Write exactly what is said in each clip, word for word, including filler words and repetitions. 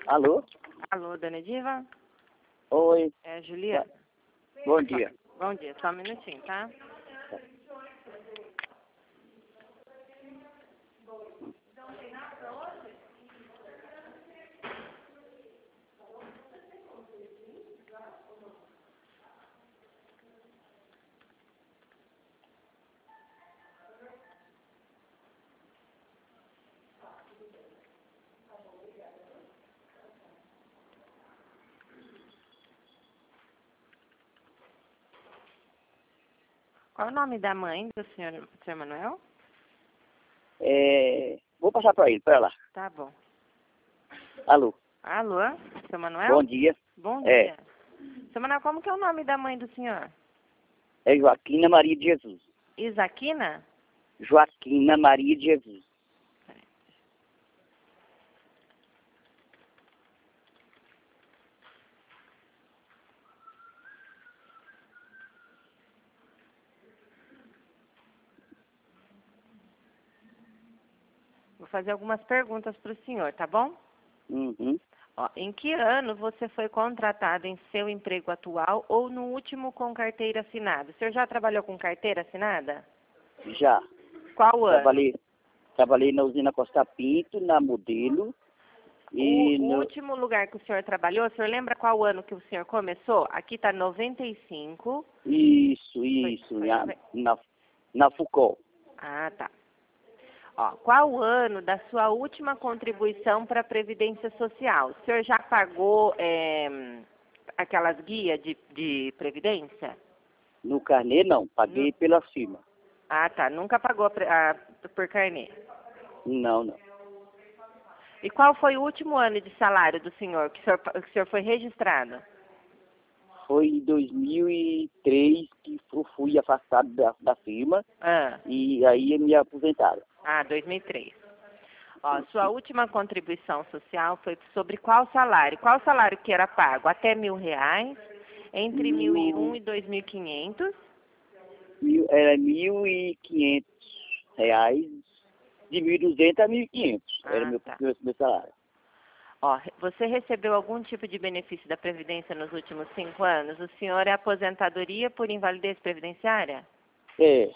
Alô? Alô, dona Diva? Oi. É a Juliana. Bom dia. Bom dia, só um minutinho, tá? Qual o nome da mãe do senhor, senhor Manuel? É, vou passar para ele, para lá. Tá bom. Alô? Alô, senhor Manuel? Bom dia. Bom É. dia. Senhor Manuel, como que é o nome da mãe do senhor? É Joaquina Maria de Jesus. Isaquina? Joaquina Maria de Jesus. Vou fazer algumas perguntas para o senhor, tá bom? Uhum. Ó, em que ano você foi contratado em seu emprego atual ou no último com carteira assinada? O senhor já trabalhou com carteira assinada? Já. Qual ano? Trabalhei, trabalhei na usina Costa Pinto, na Modelo. E O, o no... último lugar que o senhor trabalhou, o senhor lembra qual ano que o senhor começou? Aqui está noventa e cinco. Isso, isso. foi na, nove- na, na Foucault. Ah, tá. Ó, qual o ano da sua última contribuição para a Previdência Social? O senhor já pagou é, aquelas guias de, de Previdência? No carnê, não. Paguei Nu- pela firma. Ah, tá. Nunca pagou a pre- a- por carnê. Não, não. E qual foi o último ano de salário do senhor, que o senhor, que o senhor foi registrado? Foi em dois mil e três que eu fui afastado da, da firma Ah, e aí me aposentaram. ah, dois mil e três. Ó, sua última contribuição social foi sobre qual salário? Qual salário que era pago? Até mil reais, entre mil e um e Mil, dois mil e quinhentos. mil, era mil e quinhentos reais, de mil e duzentos a mil e quinhentos. Era Ah, meu, tá. meu, meu salário. Ó, você recebeu algum tipo de benefício da Previdência nos últimos cinco anos? O senhor é aposentadoria por invalidez previdenciária? É,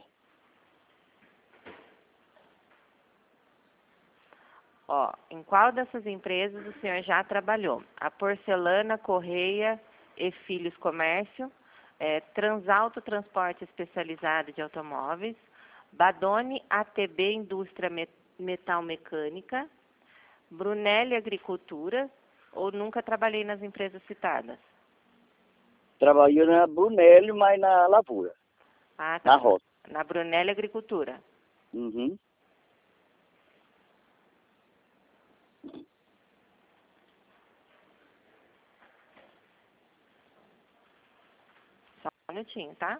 Ó, em qual dessas empresas o senhor já trabalhou? A Porcelana, Correia e Filhos Comércio, é, Transalto Transporte Especializado de Automóveis, Badone A T B Indústria Me- Metal Mecânica, Brunelli Agricultura, ou nunca trabalhei nas empresas citadas? trabalhei na Brunelli, mas na lavoura, Ah, na tá. roça. Na Brunelli Agricultura. Uhum. Só um minutinho, tá?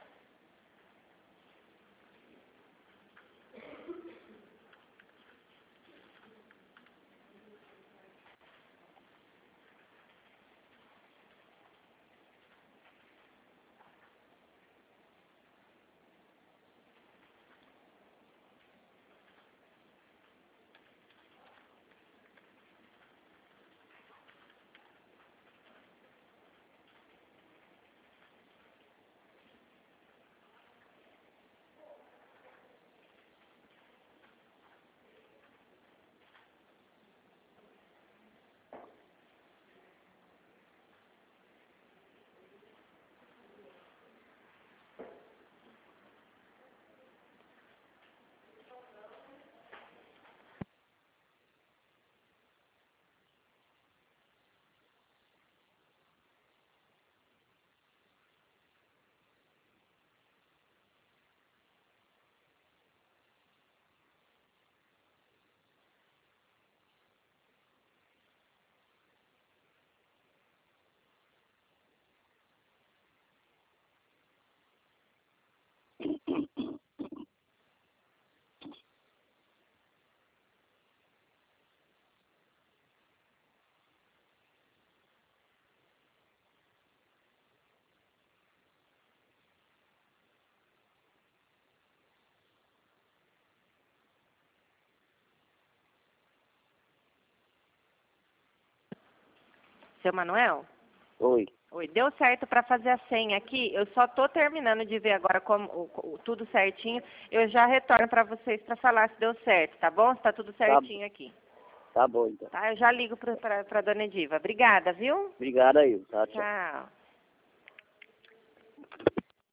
Seu Manuel? Oi. Oi, deu certo para fazer a senha aqui. Eu só tô terminando de ver agora como o, o- tudo certinho. Eu já retorno para vocês para falar se deu certo, tá bom? Se tá tudo certinho aqui. Tá bom, então. Tá? Eu já ligo para para dona Ediva. Obrigada, viu? Obrigado aí. Tá, tchau. Tchau.